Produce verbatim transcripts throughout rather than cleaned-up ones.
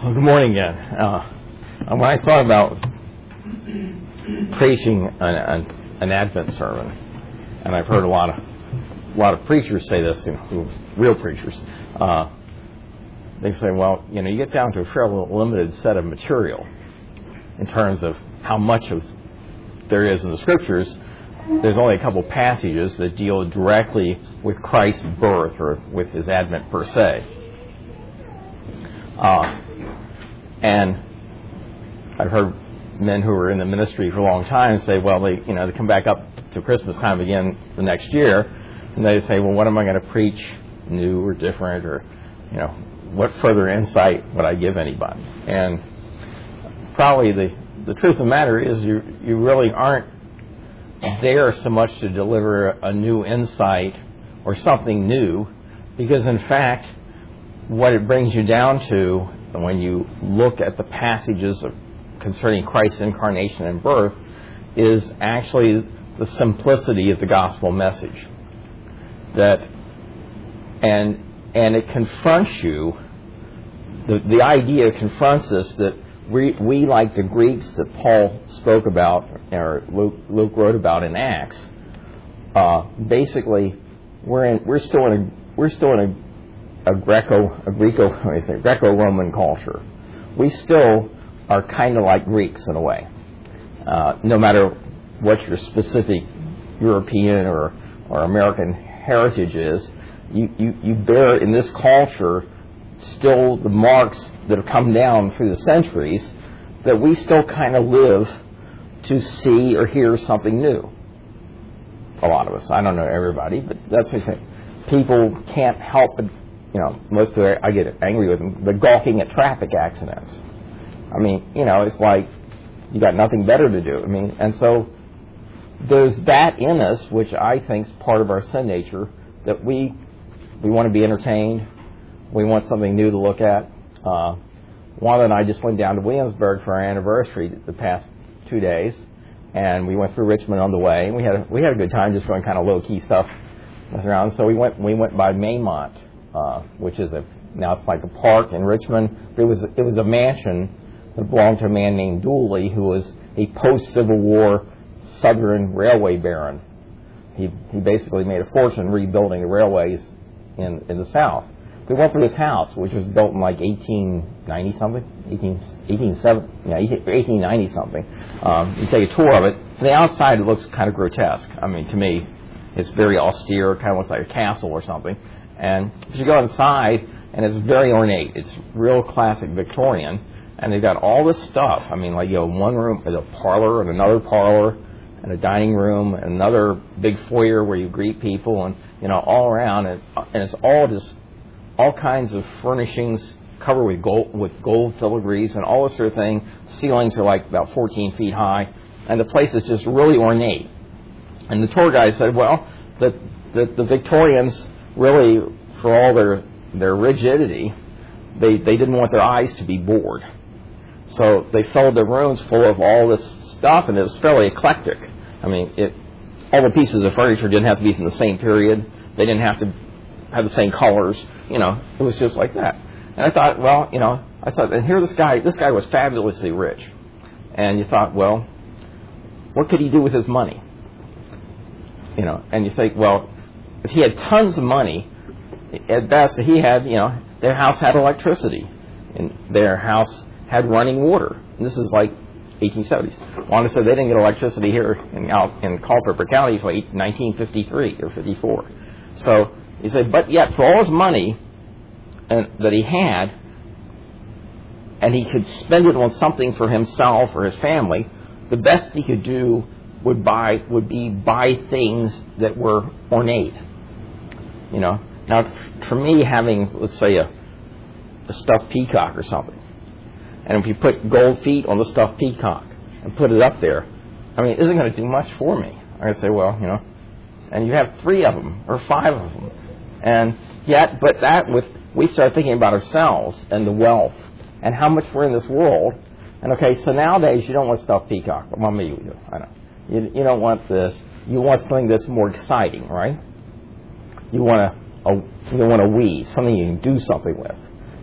Well, good morning again. Uh, when I thought about preaching an, an, an Advent sermon, and I've heard a lot of a lot of preachers say this, you know, who, real preachers, uh, they say, well, you know, you get down to a fairly limited set of material in terms of how much of there is in the Scriptures. There's only a couple passages that deal directly with Christ's birth or with his Advent per se. Uh, and I've heard men who were in the ministry for a long time say, well, they, you know, they come back up to Christmas time again the next year, and they say, well, what am I going to preach new or different, or, you know, what further insight would I give anybody? And probably the, the truth of the matter is you you really aren't there so much to deliver a new insight or something new, because in fact, what it brings you down to when you look at the passages of, concerning Christ's incarnation and birth is actually the simplicity of the gospel message. That and and it confronts you. The the idea confronts us that we we like the Greeks that Paul spoke about, or Luke, Luke wrote about in Acts. Uh, basically, we're in we're still in a we're still in a a Greco, a Greco, what do you say, Greco-Roman culture. We still are kind of like Greeks in a way. Uh, no matter what your specific European or, or American heritage is, you, you, you bear in this culture still the marks that have come down through the centuries that we still kind of live to see or hear something new. A lot of us. I don't know everybody, but that's what I say. People can't help but, you know, most of it, I get angry with them, the gawking at traffic accidents. I mean, you know, it's like you got nothing better to do. I mean, and so there's that in us, which I think is part of our sin nature, that we we want to be entertained. We want something new to look at. Uh, Wanda and I just went down to Williamsburg for our anniversary the past two days, and we went through Richmond on the way. And we had a, we had a good time just doing kind of low key stuff around. So we went we went by Maymont. Uh, which is a now it's like a park in Richmond. It was it was a mansion that belonged to a man named Dooley, who was a post-Civil War Southern railway baron. He he basically made a fortune rebuilding the railways in in the South. We went through his house, which was built in like eighteen ninety something, eighteen eighteen-seven, yeah, eighteen ninety something. Um, you take a tour of it. From the outside, it looks kind of grotesque. I mean, to me, it's very austere, kind of looks like a castle or something. And if you go inside, and it's very ornate. It's real classic Victorian, and they've got all this stuff. I mean, like, you know, one room is a parlor and another parlor and a dining room and another big foyer where you greet people, and, you know, all around, and, and it's all just all kinds of furnishings covered with gold with gold filigrees and all this sort of thing. Ceilings are like about fourteen feet high, and the place is just really ornate. And the tour guide said, well, that the, the Victorians really, for all their their rigidity, they, they didn't want their eyes to be bored. So they filled their rooms full of all this stuff, and it was fairly eclectic. I mean, it all the pieces of furniture didn't have to be from the same period. They didn't have to have the same colors. You know, it was just like that. And I thought, well, you know, I thought, and here this guy, this guy was fabulously rich. And you thought, well, what could he do with his money? You know, and you think, well, if he had tons of money, at best, he had, you know, their house had electricity, and their house had running water. And this is like eighteen seventies. Wanda said they didn't get electricity here in, out in Culpeper County until nineteen fifty-three or fifty-four. So he said, but yet, for all his money and, that he had, and he could spend it on something for himself or his family, the best he could do would buy would be buy things that were ornate. You know, now for me, having, let's say, a, a stuffed peacock or something, and if you put gold feet on the stuffed peacock and put it up there, I mean, it isn't going to do much for me. I'm going to say, well, you know, and you have three of them or five of them, and yet, but that with we start thinking about ourselves and the wealth and how much we're in this world. And okay, so nowadays you don't want stuffed peacock. Well, maybe you do. I know. You, you don't want this. You want something that's more exciting, right? You want a, a you want a Wii, something you can do something with.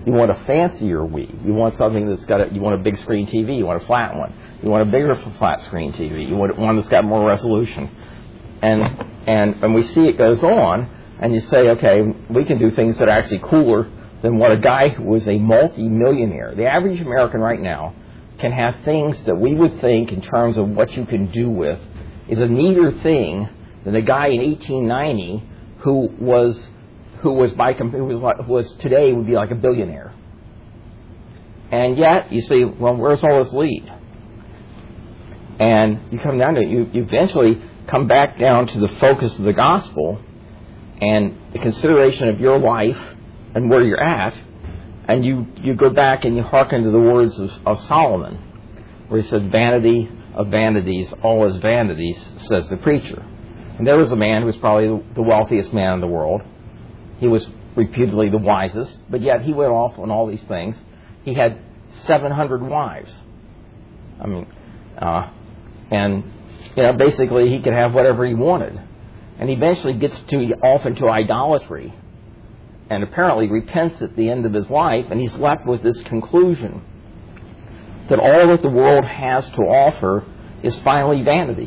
You want a fancier Wii. You want something that's got a, you want a big screen T V. You want a flat one. You want a bigger flat screen T V. You want one that's got more resolution. And and and we see it goes on, and you say, okay, we can do things that are actually cooler than what a guy who was a multi-millionaire. The average American right now can have things that we would think in terms of what you can do with is a neater thing than the guy in eighteen ninety who was who was by who was, who was today would be like a billionaire. And yet you say, well, where's all this lead? And you come down to it, you, you eventually come back down to the focus of the gospel and the consideration of your life and where you're at, and you, you go back and you hearken to the words of, of Solomon, where he said, vanity of vanities, all is vanities, says the preacher. And there was a man who was probably the wealthiest man in the world. He was reputedly the wisest, but yet he went off on all these things. He had seven hundred wives. I mean, uh, and you know, basically he could have whatever he wanted. And he eventually gets to off into idolatry, and apparently repents at the end of his life, and he's left with this conclusion that all that the world has to offer is finally vanity.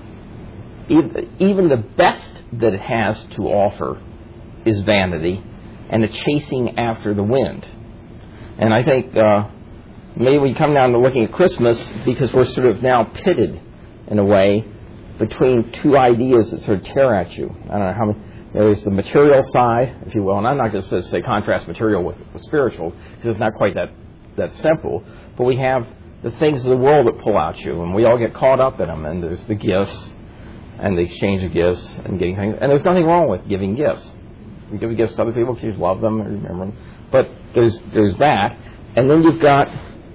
Even the best that it has to offer is vanity and a chasing after the wind. And I think uh, maybe we come down to looking at Christmas because we're sort of now pitted in a way between two ideas that sort of tear at you. I don't know how many. There's the material side, if you will, and I'm not going to say contrast material with, with spiritual, because it's not quite that, that simple. But we have the things of the world that pull out you, and we all get caught up in them. And there's the gifts, and the exchange of gifts, and getting things. And there's nothing wrong with giving gifts. We give gifts to other people because you love them and remember them. But there's there's that, and then you've got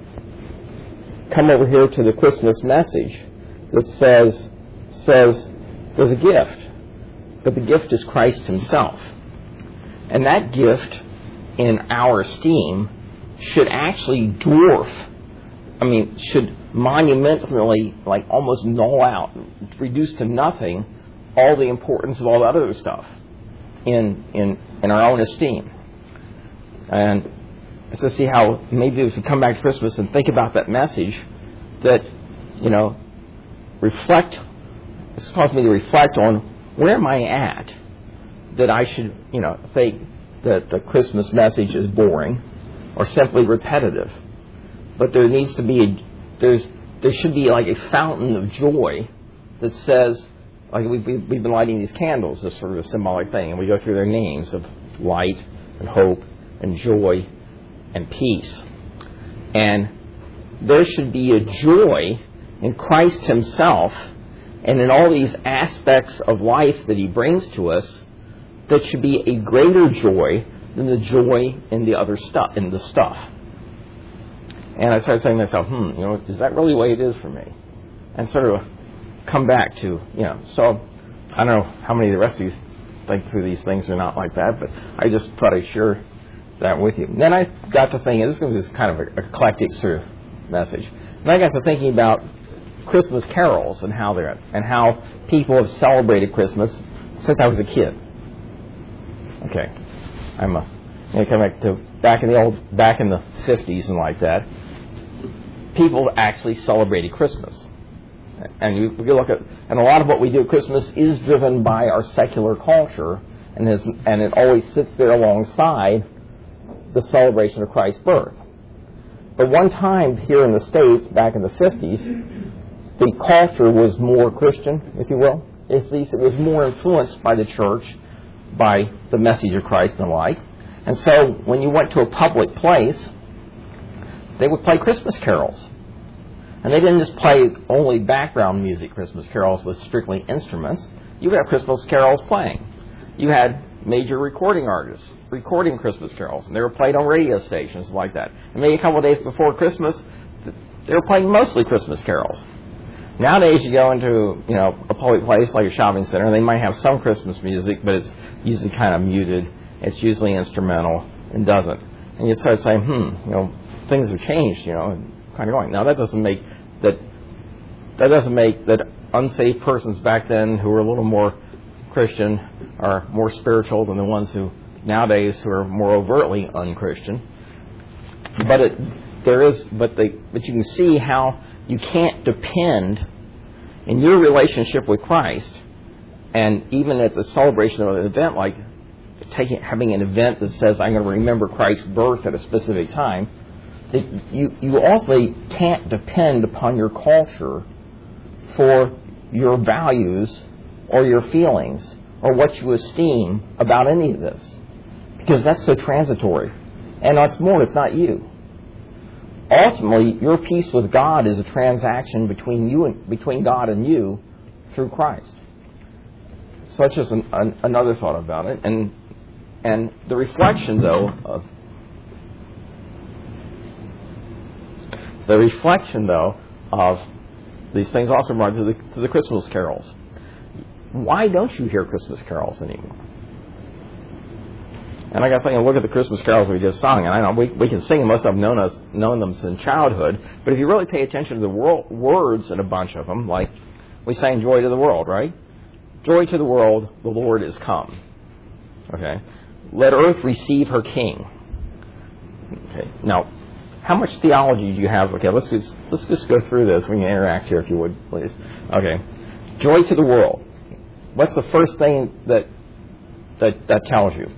come over here to the Christmas message that says says there's a gift. But the gift is Christ himself. And that gift, in our esteem, should actually dwarf, I mean, should monumentally, like almost null out, reduce to nothing, all the importance of all the other stuff in in, in our own esteem. And so see how maybe if we come back to Christmas and think about that message, that, you know, reflect, this caused me to reflect on where am I at that I should, you know, think that the Christmas message is boring or simply repetitive. But there needs to be, a, there's, there should be like a fountain of joy that says, like we've, we've been lighting these candles, this sort of a symbolic thing, and we go through their names of light and hope and joy and peace. And there should be a joy in Christ himself and in all these aspects of life that he brings to us that should be a greater joy than the joy in the other stuff, in the stuff. And I started saying to myself, hmm, you know, is that really the way it is for me? And sort of come back to, you know, so I don't know how many of the rest of you think through these things are not like that, but I just thought I'd share that with you. And then I got to thinking, this is kind of an eclectic sort of message. And I got to thinking about Christmas carols and how they're and how people have celebrated Christmas since I was a kid. Okay, I'm a, you know, come back to back in the old back in the fifties and like that. People actually celebrated Christmas, and you, you look at and a lot of what we do at Christmas is driven by our secular culture, and is, and it always sits there alongside the celebration of Christ's birth. But one time here in the States, back in the fifties, the culture was more Christian, if you will. At least it was more influenced by the church, by the message of Christ and the like. And so when you went to a public place, they would play Christmas carols. And they didn't just play only background music Christmas carols with strictly instruments. You would have Christmas carols playing. You had major recording artists recording Christmas carols, and they were played on radio stations like that. And maybe a couple of days before Christmas, they were playing mostly Christmas carols. Nowadays, you go into, you know, a public place like a shopping center, and they might have some Christmas music, but it's usually kind of muted. It's usually instrumental and doesn't. And you start saying, hmm, you know, things have changed, you know, and kind of going. Now that doesn't make that that doesn't make that unsaved persons back then who were a little more Christian are more spiritual than the ones who nowadays who are more overtly unchristian. But it, there is, but the, but you can see how you can't depend in your relationship with Christ, and even at the celebration of an event like taking, having an event that says I'm going to remember Christ's birth at a specific time, that you you ultimately can't depend upon your culture for your values or your feelings or what you esteem about any of this, because that's so transitory. And what's more, it's not you. Ultimately, your peace with God is a transaction between you and between God and you through Christ. So that's just an, an, another thought about it. And and the reflection, though, of the reflection, though, of these things also brought to the, to the Christmas carols. Why don't you hear Christmas carols anymore? And I got to think, look at the Christmas carols we just sung, and I know we, we can sing them. Most of them known us known them since childhood. But if you really pay attention to the world, words in a bunch of them, like we sang "Joy to the World," right? Joy to the world, the Lord is come. Okay, let earth receive her King. Okay, now how much theology do you have? Okay, let's just, let's just go through this. We can interact here, if you would, please. Okay, joy to the world. What's the first thing that that that tells you?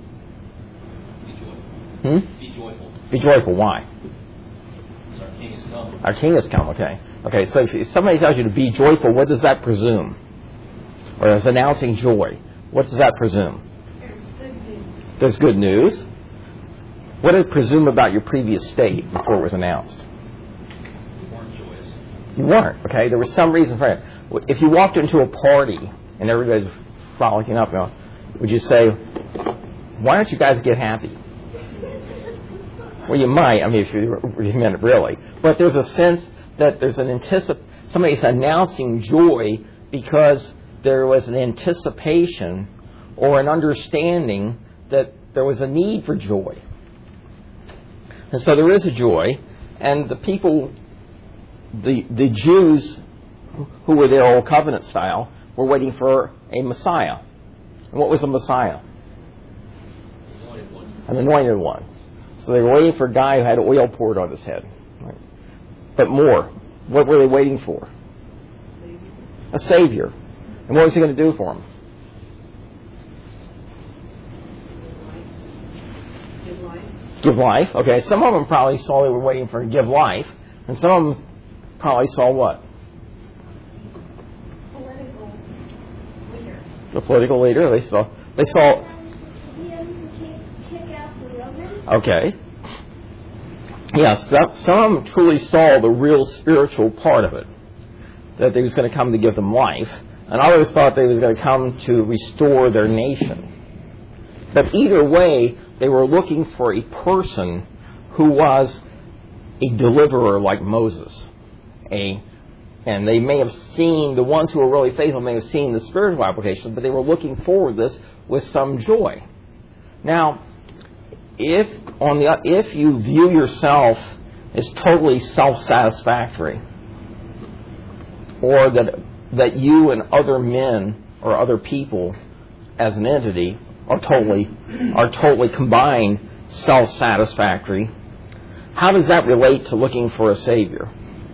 Hmm? Be joyful. Be joyful. Why? Because our King has come. Our King has come. Okay. Okay. So if somebody tells you to be joyful, what does that presume? Or is announcing joy, what does that presume? There's good news. What did it presume about your previous state before it was announced? You weren't joyous. You weren't. Okay. There was some reason for it. If you walked into a party and everybody's frolicking up, you know, would you say, "Why don't you guys get happy?" Well, you might. I mean, if you, if you meant it really. But there's a sense that there's an anticip- somebody's announcing joy because there was an anticipation or an understanding that there was a need for joy. And so there is a joy, and the people, the the Jews who were their old covenant style, were waiting for a Messiah. And what was a Messiah? Anointed one. An anointed one. So they were waiting for a guy who had oil poured on his head. Right? But more, what were they waiting for? A Savior. And what was he going to do for them? Give life. Give life. Okay, some of them probably saw they were waiting for give life. And some of them probably saw what? Political leader. The political leader. They saw. They saw. Okay. Yes, that, some of them truly saw the real spiritual part of it, that he was going to come to give them life, and others thought that he was going to come to restore their nation. But either way, they were looking for a person who was a deliverer like Moses. A, and they may have seen, the ones who were really faithful may have seen the spiritual application, but they were looking forward to this with some joy. Now, If on the if you view yourself as totally self-satisfactory, or that that you and other men or other people as an entity are totally are totally combined self-satisfactory, how does that relate to looking for a Savior?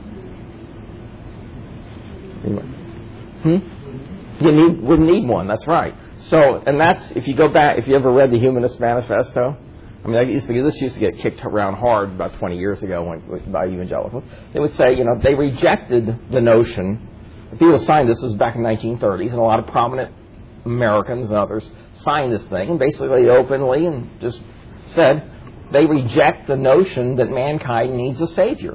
Hmm? You need would need one. That's right. So, and that's if you go back. If you ever read the Humanist Manifesto. I mean, I used to, this used to get kicked around hard about twenty years ago when, by evangelicals. They would say, you know, they rejected the notion. The people who signed this was back in the nineteen thirties, and a lot of prominent Americans and others signed this thing, and basically openly and just said they reject the notion that mankind needs a Savior.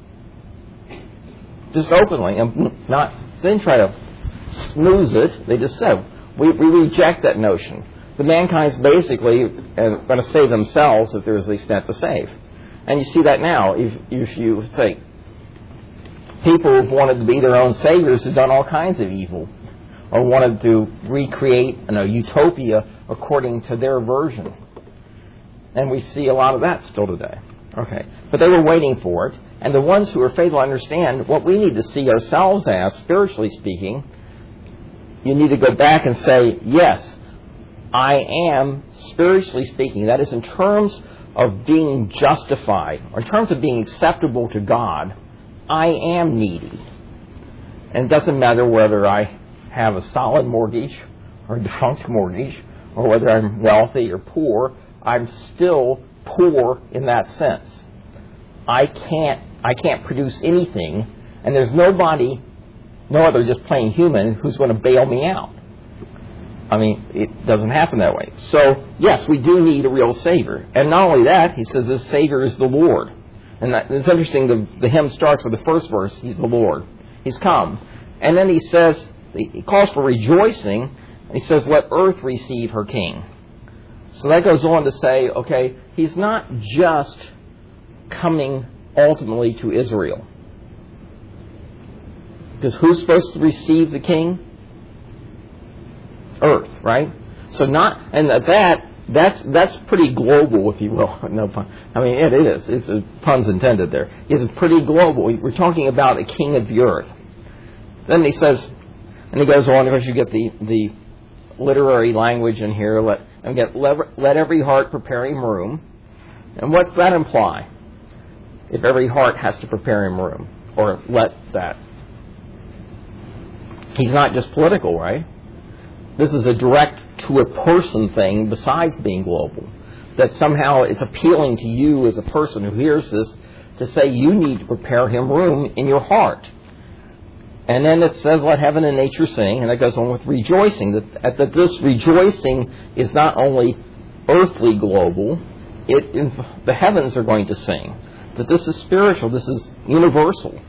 Just openly, and not they didn't try to smooth it. They just said, we, we reject that notion. The mankind's basically uh, going to save themselves if there's the extent to save. And you see that now. If, if you think people who've wanted to be their own saviors have done all kinds of evil, or wanted to recreate you know, utopia according to their version. And we see a lot of that still today. Okay, but they were waiting for it. And the ones who are faithful understand what we need to see ourselves as, spiritually speaking. You need to go back and say, yes, I am, spiritually speaking, that is in terms of being justified, or in terms of being acceptable to God, I am needy. And it doesn't matter whether I have a solid mortgage or a defunct mortgage, or whether I'm wealthy or poor, I'm still poor in that sense. I can't, I can't produce anything, and there's nobody, no other just plain human, who's going to bail me out. I mean, it doesn't happen that way. So, yes, we do need a real Savior. And not only that, he says this Savior is the Lord. And that, it's interesting, the, the hymn starts with the first verse, He's the Lord. He's come. And then he says, he calls for rejoicing, and he says, let earth receive her King. So that goes on to say, okay, He's not just coming ultimately to Israel. Because who's supposed to receive the King? Earth, right? So not, and that that's that's pretty global, if you will. No pun. I mean, it is. It's a, puns intended there. It's pretty global. We're talking about a king of the earth. Then he says, and he goes on. Of course, you get the the literary language in here. Let and get let, let every heart prepare him room. And what's that imply? If every heart has to prepare him room, or let that. He's not just political, right? This is a direct to a person thing besides being global. That somehow it's appealing to you as a person who hears this to say you need to prepare him room in your heart. And then it says, let heaven and nature sing, and it goes on with rejoicing. That, that this rejoicing is not only earthly global, it is, the heavens are going to sing. That this is spiritual, this is universal.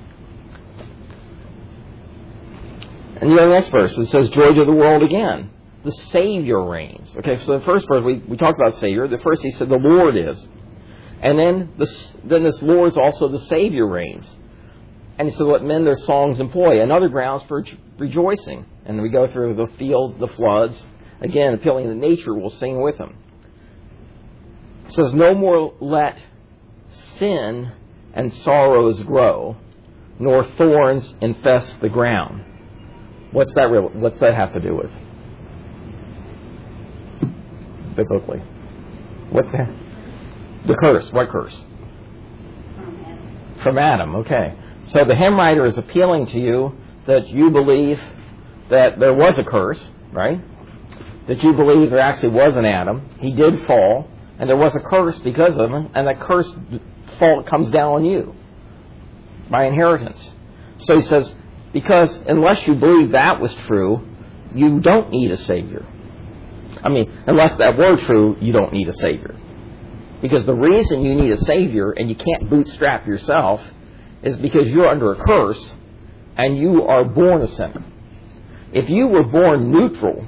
And the next verse, it says, joy to the world again. The Savior reigns. Okay, so the first verse, we, we talked about Savior. The first he said, the Lord is. And then this, then this Lord's also the Savior reigns. And he said, let men their songs employ. Another grounds for rejoicing. And then we go through the fields, the floods. Again, appealing that nature will sing with him. It says, no more let sin and sorrows grow, nor thorns infest the ground. What's that real, what's that have to do with? Biblically. What's that? The curse. What curse? From Adam. From Adam, okay. So the hymn writer is appealing to you that you believe that there was a curse, right? That you believe there actually was an Adam. He did fall, and there was a curse because of him, and that curse fault comes down on you by inheritance. So he says, because unless you believe that was true, you don't need a Savior. I mean, unless that were true, you don't need a Savior. Because the reason you need a Savior and you can't bootstrap yourself is because you're under a curse and you are born a sinner. If you were born neutral,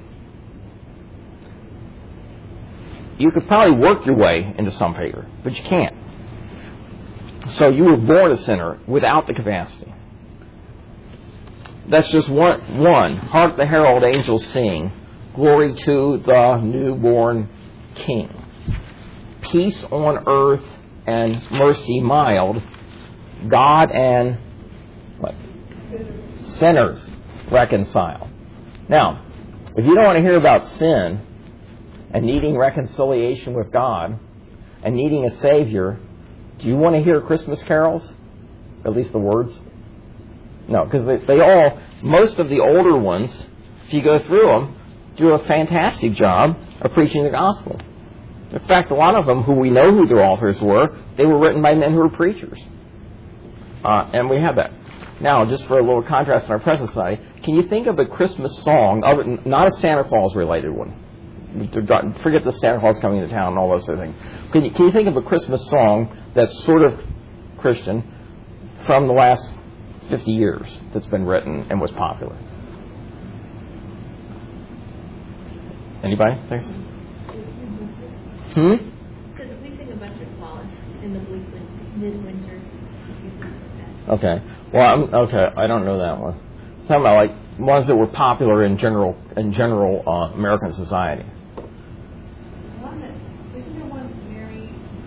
you could probably work your way into some favor, but you can't. So you were born a sinner without the capacity. That's just one. One. Hark the herald angels sing, glory to the newborn King. Peace on earth and mercy mild, God and what? Sinners reconcile. Now, if you don't want to hear about sin and needing reconciliation with God and needing a Savior, do you want to hear Christmas carols? At least the words? No, because they, they all, most of the older ones, if you go through them, do a fantastic job of preaching the gospel. In fact, a lot of them, who we know who their authors were, they were written by men who were preachers. Uh, and we have that. Now, just for a little contrast in our present society, can you think of a Christmas song, other, not a Santa Claus related one? Forget the Santa Claus coming to town and all those other things. Can you, can you think of a Christmas song that's sort of Christian from the last fifty years that's been written and was popular? Anybody? Thanks. Hmm? Because we sing a bunch of Wallace in the bleak midwinter. Okay. Well, I'm, okay. I don't know that one. Talking about like ones that were popular in general in general uh, American society. One that isn't there one Mary?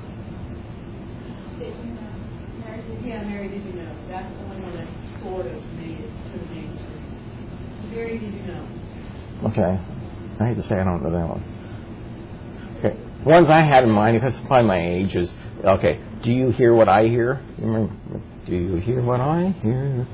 Did you know? Mary, did, yeah, Mary, did you know? That's the only one that sort of made it to the mainstream. Mary, did you know? Okay. I hate to say I don't know that one. Okay. ones I had in mind, because probably my age is, okay, do you hear what I hear? You remember, do you hear what I hear?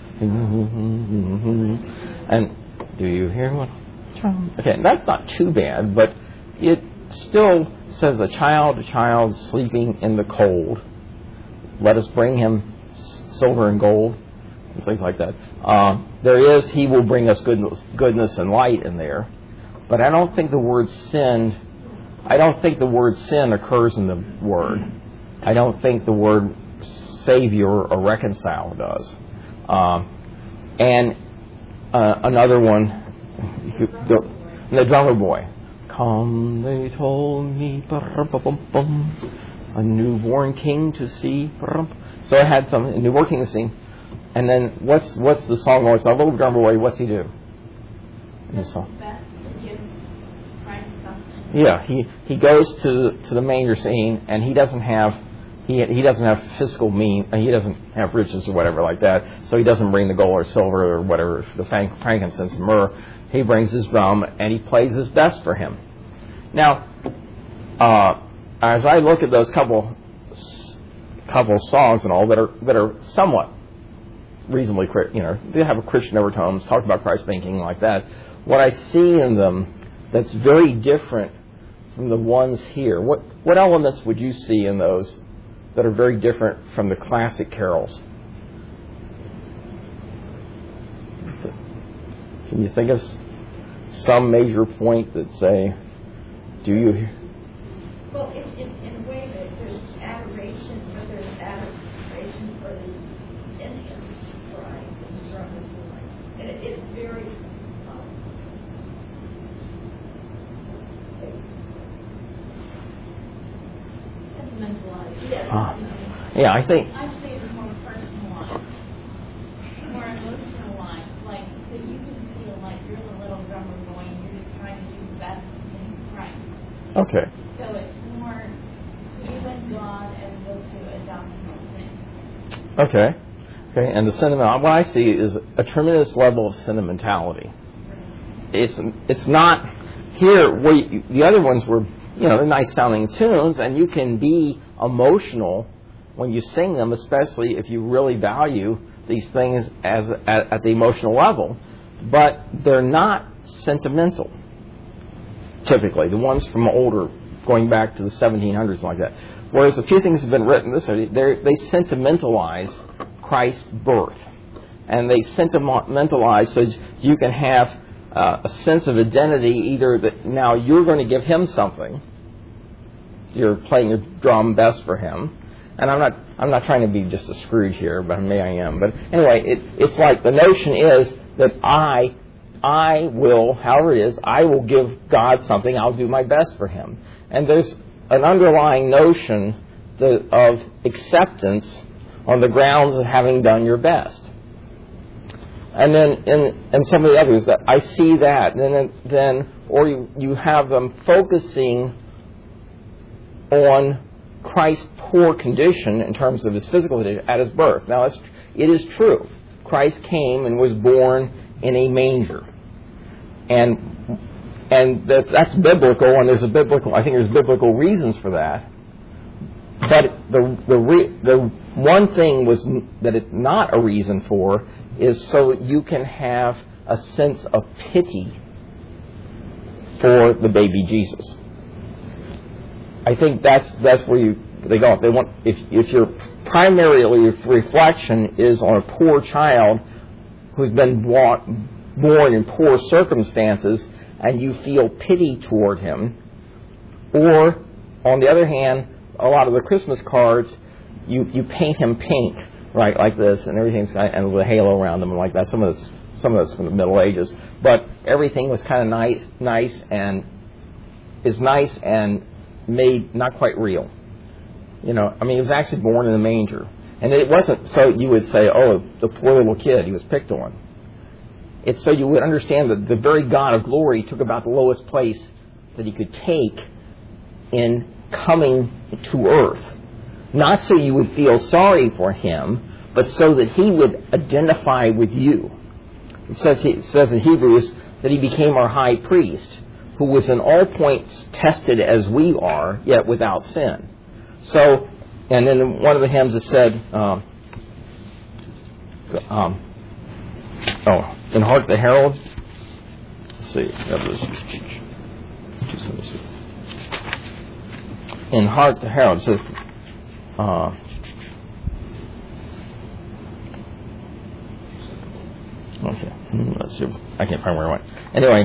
And do you hear what... Okay, that's not too bad, but it still says a child, a child sleeping in the cold. Let us bring him silver and gold, and things like that. Uh, there is, he will bring us goodness, goodness and light in there. But I don't think the word sin, I don't think the word sin occurs in the word. I don't think the word Savior or reconcile does. Uh, and uh, another one, the, the drummer boy. Come, they told me, a newborn king to see. So I had some a newborn king to see. And then what's what's the song always about? Little drummer boy, what's he do? In the song. Yeah, he, he goes to to the manger scene, and he doesn't have he he doesn't have physical mean he doesn't have riches or whatever like that. So he doesn't bring the gold or silver or whatever, the frankincense and myrrh. He brings his drum and he plays his best for him. Now, uh, as I look at those couple couple songs and all that are that are somewhat reasonably, you know, they have a Christian overtones, talk about Christ being king like that. What I see in them that's very different from the ones here. What what elements would you see in those that are very different from the classic carols? Can you think of some major point that say, do you... Well, in, in, in a way that there's adoration, but there's adoration for the infant Christ and the drummer's boy. And it, it's very... Um, sentimentalized. Yes. Ah. Yeah, I think... I say it's more personalized, more emotionalized, like, so you can feel like you're the little drummer boy and you're just trying to do the best in Christ. Okay. So it's more you and God as opposed to a doctrinal thing. Okay. Okay, and the sentiment, what I see is a tremendous level of sentimentality. It's it's not here where you, the other ones were, you know, they're nice sounding tunes, and you can be emotional when you sing them, especially if you really value these things as at, at the emotional level. But they're not sentimental. Typically, the ones from older, going back to the seventeen hundreds like that. Whereas a few things have been written this way, they sentimentalize Christ's birth, and they sentimentalize so you can have uh, a sense of identity. Either that now you're going to give him something, you're playing your drum best for him, and I'm not I'm not trying to be just a Scrooge here, but maybe I am. But anyway, it, it's like the notion is that I. I will, however it is, I will give God something. I'll do my best for him. And there's an underlying notion that, of acceptance on the grounds of having done your best. And then in, in some of the others, that I see that. And then, then or you, you have them focusing on Christ's poor condition in terms of his physical condition at his birth. Now, it's, it is true. Christ came and was born in a manger. And and that, that's biblical, and there's a biblical, I think there's biblical reasons for that. But the the re, the one thing was that it's not a reason for is so you can have a sense of pity for the baby Jesus. I think that's that's where you they go. They want if if your primary reflection is on a poor child who's been brought, born in poor circumstances, and you feel pity toward him. Or, on the other hand, a lot of the Christmas cards, you, you paint him pink, right, like this, and everything's kind of, and with a halo around them and like that. Some of it's some of it's from the Middle Ages, but everything was kind of nice, nice, and is nice and made not quite real. You know, I mean, he was actually born in a manger. And it wasn't so you would say, oh, the poor little kid, he was picked on. It's so you would understand that the very God of glory took about the lowest place that he could take in coming to earth. Not so you would feel sorry for him, but so that he would identify with you. It says, it says in Hebrews that he became our high priest, who was in all points tested as we are, yet without sin. So, and in one of the hymns it said, um, um, oh, in Hark the Herald. Let's see, that was. Let me see. In Hark the Herald, it says, uh, okay, let's see. I can't find where I went. Anyway,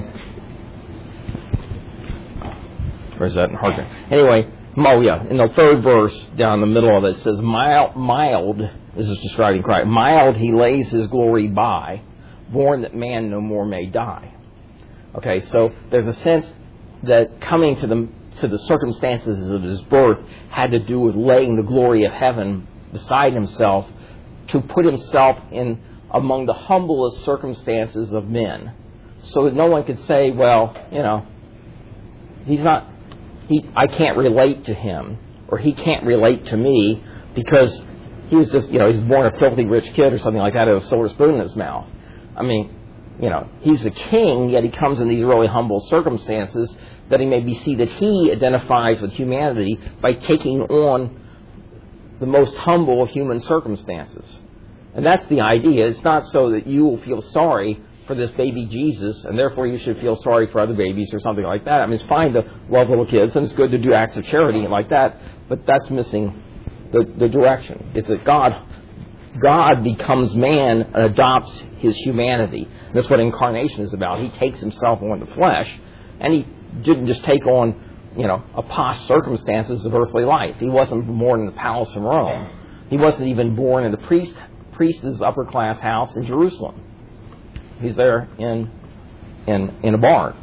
where's that in Hark? Anyway, oh yeah, in the third verse down the middle of it, it says, mild, mild, this is describing Christ, mild he lays his glory by, born that man no more may die. Okay, so there's a sense that coming to the to the circumstances of his birth had to do with laying the glory of heaven beside himself to put himself in among the humblest circumstances of men, so that no one could say, well, you know, he's not, he, I can't relate to him, or he can't relate to me because he was just, you know, he's born a filthy rich kid or something like that with a silver spoon in his mouth. I mean, you know, he's a king, yet he comes in these really humble circumstances that he may be see that he identifies with humanity by taking on the most humble of human circumstances. And that's the idea. It's not so that you will feel sorry for this baby Jesus, and therefore you should feel sorry for other babies or something like that. I mean, it's fine to love little kids, and it's good to do acts of charity like that, but that's missing the, the direction. It's that God... God becomes man and adopts his humanity. And that's what incarnation is about. He takes himself on the flesh, and he didn't just take on, you know, a posh circumstances of earthly life. He wasn't born in the palace of Rome. He wasn't even born in the priest priest's upper class house in Jerusalem. He's there in in in a barn,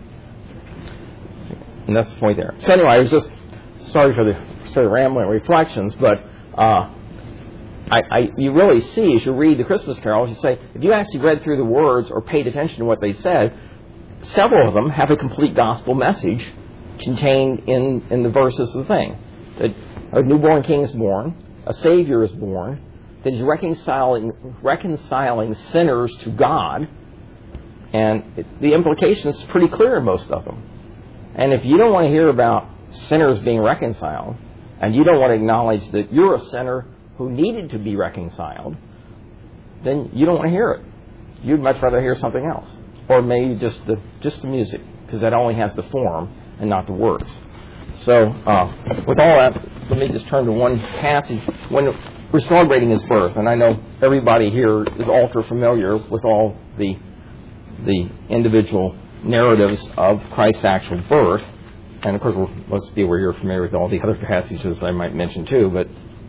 and that's the point there. So anyway, I was just sorry for the sort of rambling reflections, but. Uh, I, I, you really see, as you read the Christmas carols, you say, if you actually read through the words or paid attention to what they said, several of them have a complete gospel message contained in, in the verses of the thing. That a newborn king is born, a Savior is born, that he's reconciling, reconciling sinners to God, and it, the implication is pretty clear in most of them. And if you don't want to hear about sinners being reconciled, and you don't want to acknowledge that you're a sinner who needed to be reconciled, then you don't want to hear it. You'd much rather hear something else. Or maybe just the just the music, because that only has the form and not the words. So, uh, with all that, let me just turn to one passage. When we're celebrating his birth, and I know everybody here is ultra familiar with all the the individual narratives of Christ's actual birth, and of course, we'll, most people here are familiar with all the other passages I might mention too, but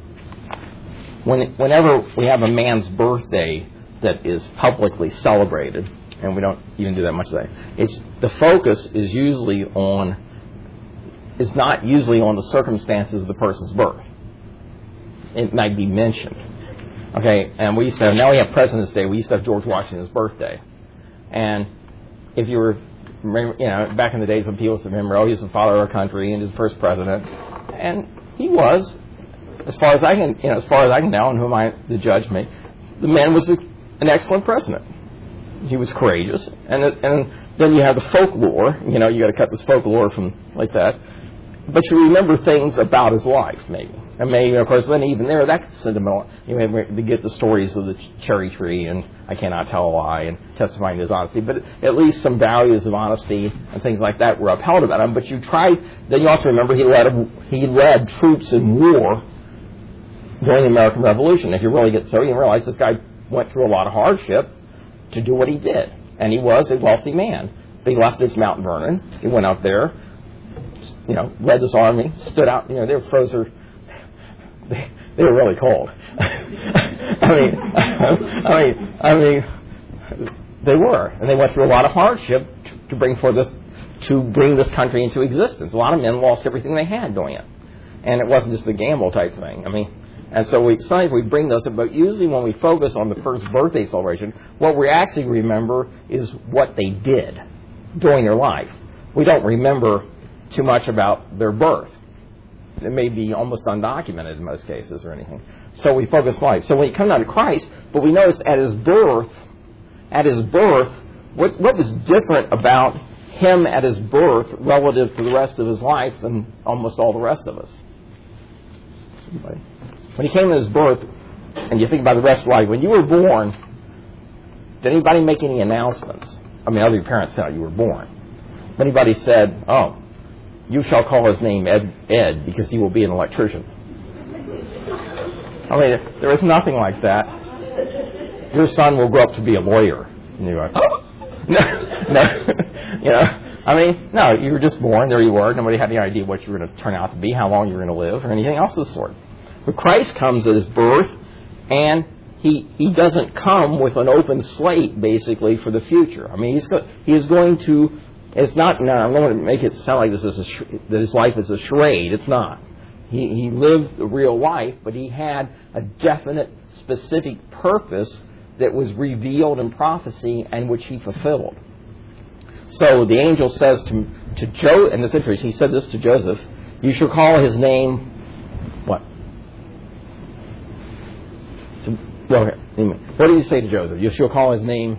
When, whenever we have a man's birthday that is publicly celebrated, and we don't even do that much of that, it's, the focus is usually on, is not usually on the circumstances of the person's birth. It might be mentioned. Okay, and we used to have, now we have President's Day, we used to have George Washington's birthday. And if you were, you know, back in the days when people used to remember, oh, he was the father of our country and he was the first president, and he was. As far as I can, you know, as far as I can tell, and whom I, the judge may, the man was a, an excellent president. He was courageous, and and then you have the folklore. You know, you got to cut this folklore from like that. But you remember things about his life, maybe, and maybe, of course, then even there, that's sentimental. You may get the stories of the cherry tree and I cannot tell a lie and testifying to his honesty. But at least some values of honesty and things like that were upheld about him. But you tried. Then you also remember he led he led troops in war during the American Revolution. If you really get so, you realize this guy went through a lot of hardship to do what he did. And he was a wealthy man. He left his Mount Vernon. He went out there, you know, led his army, stood out, you know, they were frozen. They, they were really cold. I mean, I mean, I mean, they were. And they went through a lot of hardship to, to bring forth this, to bring this country into existence. A lot of men lost everything they had doing it. And it wasn't just a gamble type thing. I mean, and so we sometimes we bring those up, but usually when we focus on the first birthday celebration, what we actually remember is what they did during their life. We don't remember too much about their birth. It may be almost undocumented in most cases or anything. So we focus life. So when you come down to Christ, but we notice at his birth, at his birth, what, what was different about him at his birth relative to the rest of his life than almost all the rest of us. When he came at his birth, and you think about the rest of life, when you were born, did anybody make any announcements? I mean, other parents said you were born. Anybody said, oh, you shall call his name Ed, Ed because he will be an electrician. I mean, there was nothing like that. Your son will grow up to be a lawyer. And you're like, oh! No, no. You know, I mean, no, you were just born, there you were. Nobody had any idea what you were going to turn out to be, how long you were going to live, or anything else of the sort. But Christ comes at his birth, and he he doesn't come with an open slate, basically, for the future. I mean, he's go, he is going to, it's not, no, I'm going to make it sound like this is a, that his life is a charade. It's not. He, he lived a real life, but he had a definite, specific purpose that was revealed in prophecy and which he fulfilled. So the angel says to to Joe, and this interesting, he said this to Joseph, you shall call his name, what? To, well, what did he say to Joseph? You shall call his name,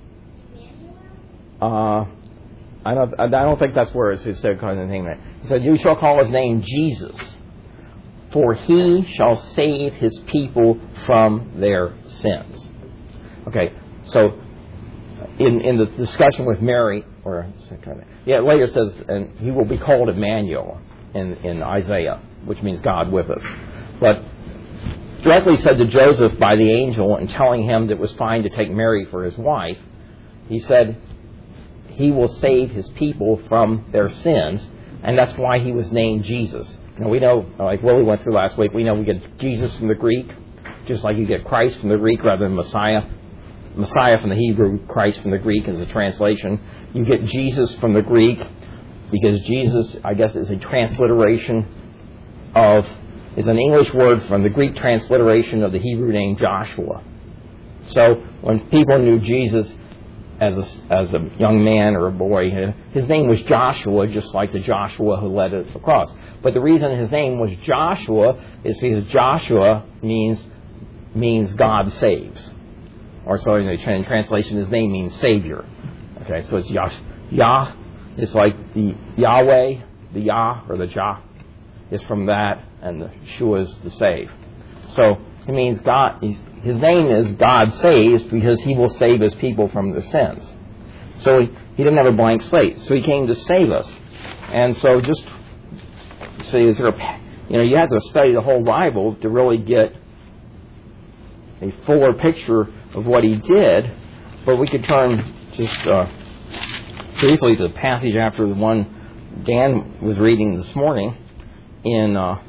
uh, I don't, I don't think that's where it said call his name. He said, you shall call his name Jesus, for he shall save his people from their sins. Okay, so in in the discussion with Mary, or yeah, later it says, and he will be called Emmanuel in, in Isaiah, which means God with us. But directly said to Joseph by the angel and telling him that it was fine to take Mary for his wife, he said he will save his people from their sins, and that's why he was named Jesus. Now we know, like Willie went through last week, we know we get Jesus from the Greek, just like you get Christ from the Greek rather than Messiah. Messiah from the Hebrew, Christ from the Greek is a translation. You get Jesus from the Greek because Jesus, I guess, is a transliteration of, is an English word from the Greek transliteration of the Hebrew name Joshua. So when people knew Jesus as a, as a young man or a boy, his name was Joshua, just like the Joshua who led it across. But the reason his name was Joshua is because Joshua means means God saves. Or so in the translation, his name means Savior. Okay, so it's Yah. Yah is like the Yahweh, the Yah or the Jah is from that, and the Shua is the save. So it means God. He's, his name is God saves because he will save his people from their sins. So he, he didn't have a blank slate. So he came to save us. And so just see, is there a, you know, you have to study the whole Bible to really get a fuller picture of what he did, but we could turn just uh, briefly to the passage after the one Dan was reading this morning in uh,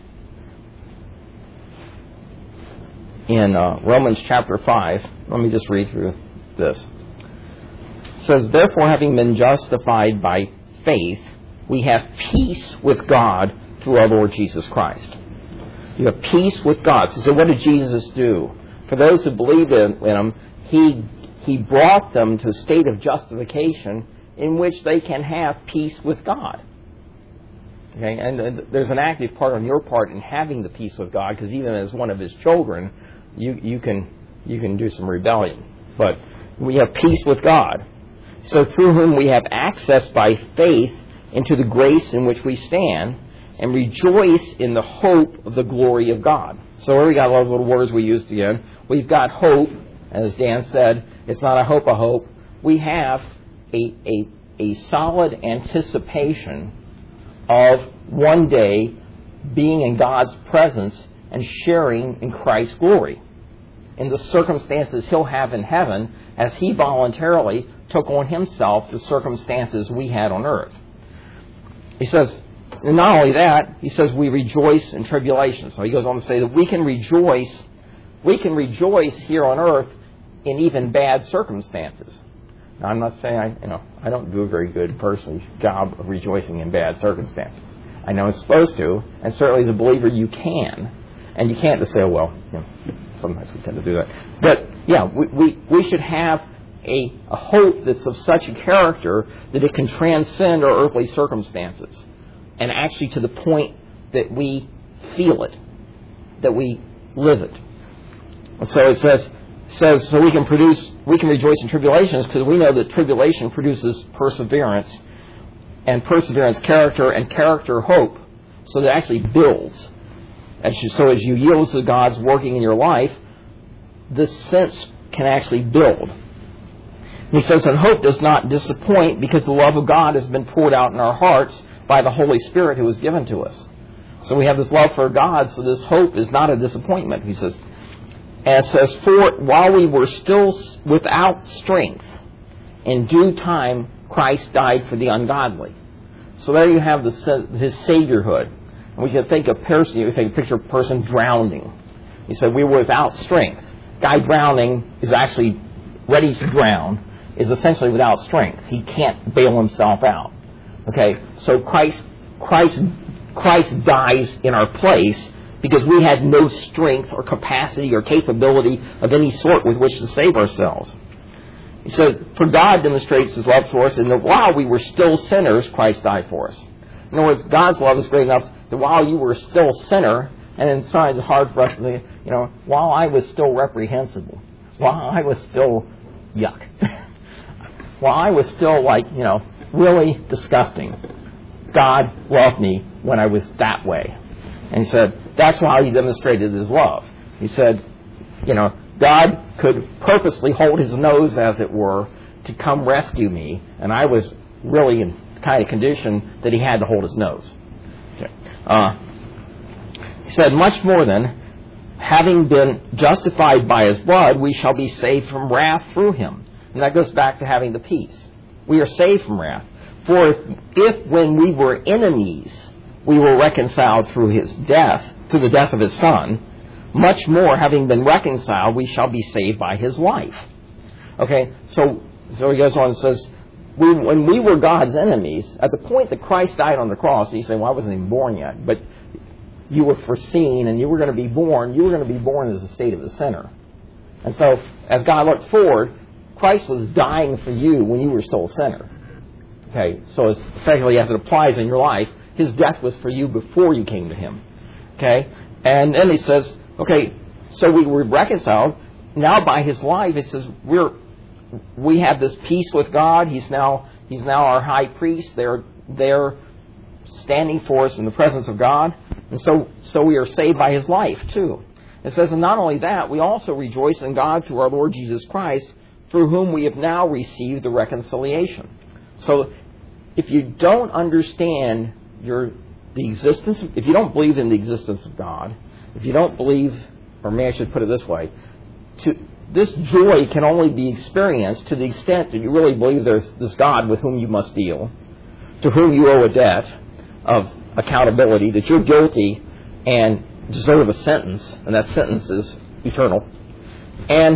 in uh, Romans chapter five. Let me just read through this. It says, therefore, having been justified by faith, we have peace with God through our Lord Jesus Christ. You have peace with God. So what did Jesus do? For those who believe in, in him, he he brought them to a state of justification in which they can have peace with God. Okay, and, and there's an active part on your part in having the peace with God, because even as one of his children, you you can you can do some rebellion. But we have peace with God. So through whom we have access by faith into the grace in which we stand, and rejoice in the hope of the glory of God. So here we got all those little words we used again. We've got hope, as Dan said. It's not a hope a hope. We have a, a, a solid anticipation of one day being in God's presence and sharing in Christ's glory, in the circumstances he'll have in heaven, as he voluntarily took on himself the circumstances we had on earth. He says, and not only that, he says we rejoice in tribulation. So he goes on to say that we can rejoice, we can rejoice here on earth in even bad circumstances. Now, I'm not saying I, you know, I don't do a very good personally job of rejoicing in bad circumstances. I know it's supposed to, and certainly as a believer you can, and you can't just say, oh, well, you know, sometimes we tend to do that. But yeah, we we, we should have a, a hope that's of such a character that it can transcend our earthly circumstances. And actually to the point that we feel it, that we live it. And so it says, says so we can produce, we can rejoice in tribulations because we know that tribulation produces perseverance, and perseverance, character, and character, hope. So that it actually builds. And so as you yield to God's working in your life, this sense can actually build. He says, and hope does not disappoint because the love of God has been poured out in our hearts by the Holy Spirit who was given to us. So we have this love for God, so this hope is not a disappointment, he says. And it says, for while we were still without strength, in due time Christ died for the ungodly. So there you have the, his saviorhood. And we can think of person, you can picture a person drowning. He said, we were without strength. Guy drowning is actually ready to drown, is essentially without strength. He can't bail himself out. Okay, so Christ, Christ, Christ dies in our place because we had no strength or capacity or capability of any sort with which to save ourselves. He said, for God demonstrates His love for us, and that while we were still sinners, Christ died for us. In other words, God's love is great enough that while you were still a sinner, and inside it's hard for us to think, you know, while I was still reprehensible, while I was still yuck, while I was still like, you know, really disgusting, God loved me when I was that way. And he said, that's how He demonstrated His love. He said, you know, God could purposely hold His nose, as it were, to come rescue me, and I was really in the kind of condition that He had to hold His nose. Okay. Uh, he said, much more than, having been justified by His blood, we shall be saved from wrath through Him. And that goes back to having the peace. We are saved from wrath. For if, if when we were enemies, we were reconciled through His death, through the death of His Son, much more, having been reconciled, we shall be saved by His life. Okay, so so he goes on and says, we, when we were God's enemies, at the point that Christ died on the cross, you say, well, I wasn't even born yet, but you were foreseen and you were going to be born, you were going to be born as a state of the sinner. And so, as God looked forward, Christ was dying for you when you were still a sinner. Okay, so as effectively as it applies in your life, His death was for you before you came to Him. Okay, and then he says, okay, so we were reconciled. Now by His life, it says we're we have this peace with God. He's now He's now our high priest. They're they're standing for us in the presence of God, and so so we are saved by His life too. It says, and not only that, we also rejoice in God through our Lord Jesus Christ, through whom we have now received the reconciliation. So, if you don't understand your the existence, if you don't believe in the existence of God, if you don't believe, or maybe I should put it this way, to, this joy can only be experienced to the extent that you really believe there's this God with whom you must deal, to whom you owe a debt of accountability, that you're guilty and deserve a sentence, and that sentence is eternal. And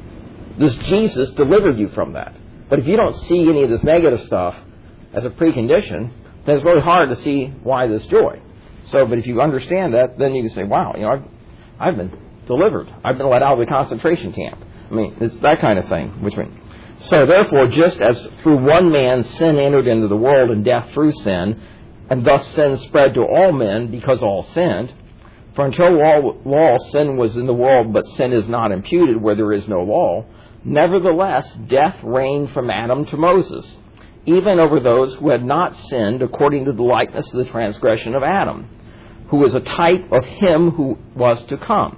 this Jesus delivered you from that. But if you don't see any of this negative stuff as a precondition, then it's really hard to see why this joy. So, but if you understand that, then you can say, wow, you know, I've, I've been delivered. I've been let out of the concentration camp. I mean, it's that kind of thing. Which means, so therefore, just as through one man sin entered into the world and death through sin, and thus sin spread to all men because all sinned, for until law, law sin was in the world, but sin is not imputed where there is no law, nevertheless death reigned from Adam to Moses, even over those who had not sinned according to the likeness of the transgression of Adam, who was a type of him who was to come.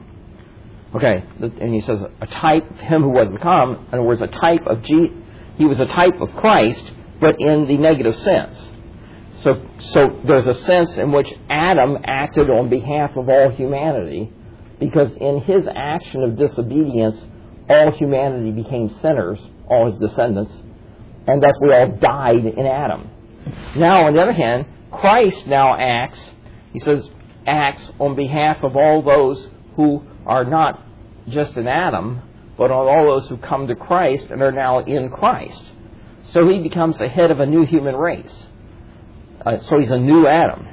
Okay, and he says a type of him who was to come, in other words, a type of G, he was a type of Christ, but in the negative sense. So, so there's a sense in which Adam acted on behalf of all humanity, because in his action of disobedience, all humanity became sinners, all his descendants, and thus we all died in Adam. Now, on the other hand, Christ now acts, he says, acts on behalf of all those who are not just in Adam, but on all those who come to Christ and are now in Christ. So he becomes the head of a new human race. Uh, so he's a new Adam.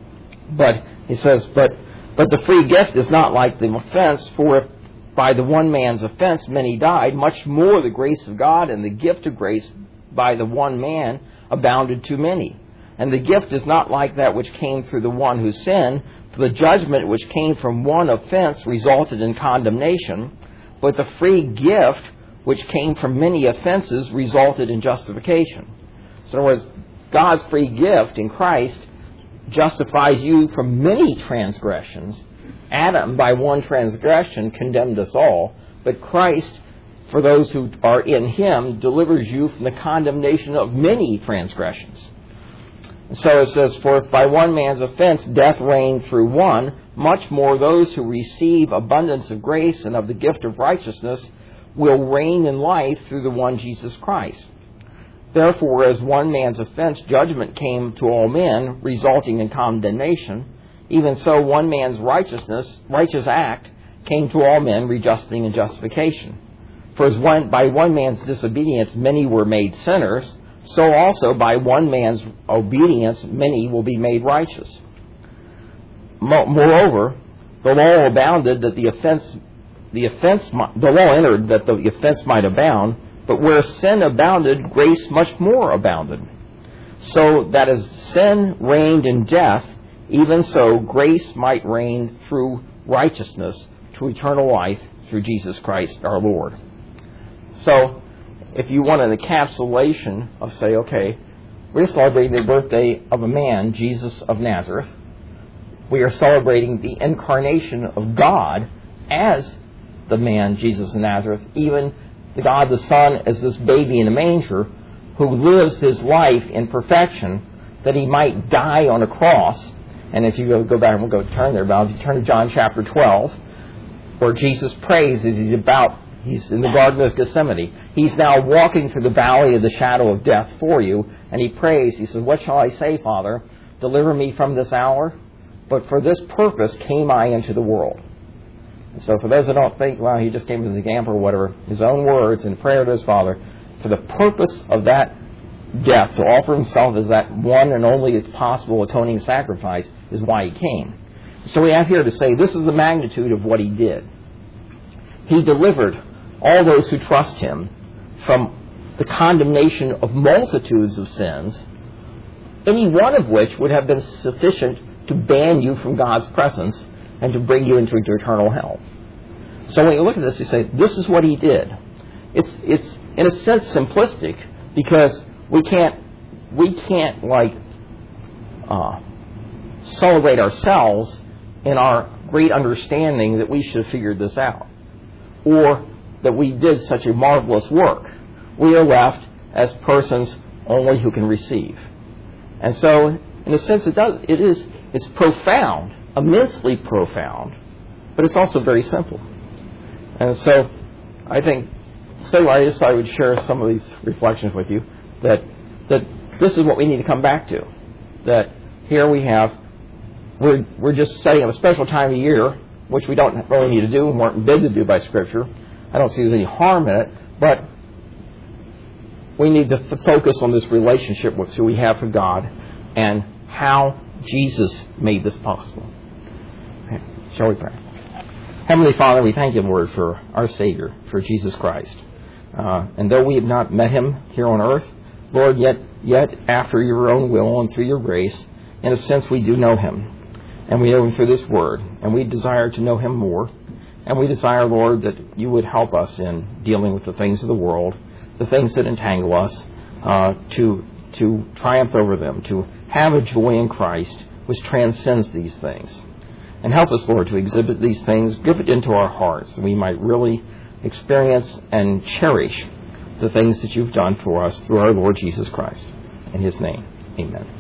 But he says, but but the free gift is not like the offense, for if by the one man's offense many died, much more the grace of God and the gift of grace by the one man abounded to many. And the gift is not like that which came through the one who sinned, for the judgment which came from one offense resulted in condemnation, but the free gift which came from many offenses resulted in justification. So in other words, God's free gift in Christ justifies you from many transgressions. Adam, by one transgression, condemned us all, but Christ, for those who are in Him, delivers you from the condemnation of many transgressions. So it says, for if by one man's offense death reigned through one, much more those who receive abundance of grace and of the gift of righteousness will reign in life through the one Jesus Christ. Therefore, as one man's offense, judgment came to all men, resulting in condemnation, even so one man's righteousness, righteous act, came to all men, resulting in justification. For as one, by one man's disobedience many were made sinners, so also by one man's obedience many will be made righteous. Moreover, the law abounded that the offense, the offense, the law entered that the offense might abound, but where sin abounded, grace much more abounded. So that as sin reigned in death, even so grace might reign through righteousness to eternal life through Jesus Christ our Lord. So, if you want an encapsulation of, say, okay, we're celebrating the birthday of a man, Jesus of Nazareth. We are celebrating the incarnation of God as the man, Jesus of Nazareth, even the God the Son as this baby in a manger who lives his life in perfection that he might die on a cross. And if you go, go back, and we'll go turn there, but if you turn to John chapter twelve, where Jesus prays as he's about, he's in the Garden of Gethsemane. He's now walking through the valley of the shadow of death for you, and he prays. He says, what shall I say, Father? Deliver me from this hour? But for this purpose came I into the world. And so for those that don't think, well, he just came as an example or whatever, his own words in prayer to his Father, for the purpose of that death, to offer himself as that one and only possible atoning sacrifice, is why he came. So we have here to say this is the magnitude of what he did. He delivered all those who trust him from the condemnation of multitudes of sins, any one of which would have been sufficient to ban you from God's presence and to bring you into eternal hell. So when you look at this, you say, this is what he did. It's, it's in a sense, simplistic, because we can't, we can't like, uh, celebrate ourselves in our great understanding that we should have figured this out, or that we did such a marvelous work. We are left as persons only who can receive. And so, in a sense, it does, it is, it's profound, immensely profound, but it's also very simple. And so, I think, so I just thought I would share some of these reflections with you, that that this is what we need to come back to. That here we have, we're, we're just setting up a special time of year, which we don't really need to do and weren't bid to do by Scripture. I don't see there's any harm in it, but we need to f- focus on this relationship with who we have with God and how Jesus made this possible. Okay. Shall we pray? Heavenly Father, we thank you, Lord, for our Savior, for Jesus Christ. Uh, and though we have not met him here on earth, Lord, yet, yet after your own will and through your grace, in a sense we do know him. And we know him through this word. And we desire to know him more. And we desire, Lord, that you would help us in dealing with the things of the world, the things that entangle us, uh, to, to triumph over them, to have a joy in Christ which transcends these things. And help us, Lord, to exhibit these things, give it into our hearts, that we might really experience and cherish the things that you've done for us through our Lord Jesus Christ. In his name, amen.